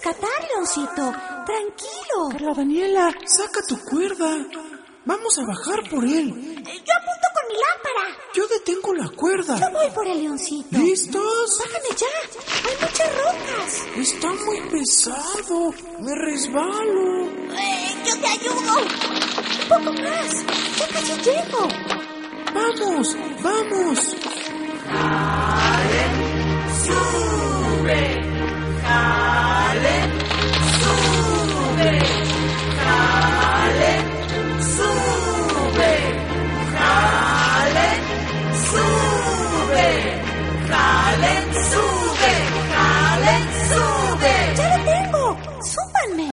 rescatar, Leoncito. Tranquilo. Carla Daniela, saca tu cuerda. Vamos a bajar por él. Yo apunto con mi lámpara. Yo detengo la cuerda. Yo voy por el Leoncito. ¿Listos? Bájame ya. Hay muchas rocas. Está muy pesado. Me resbalo. Yo te ayudo. Un poco más. Ya casi llego. ¡Vamos! ¡Vamos! Sube.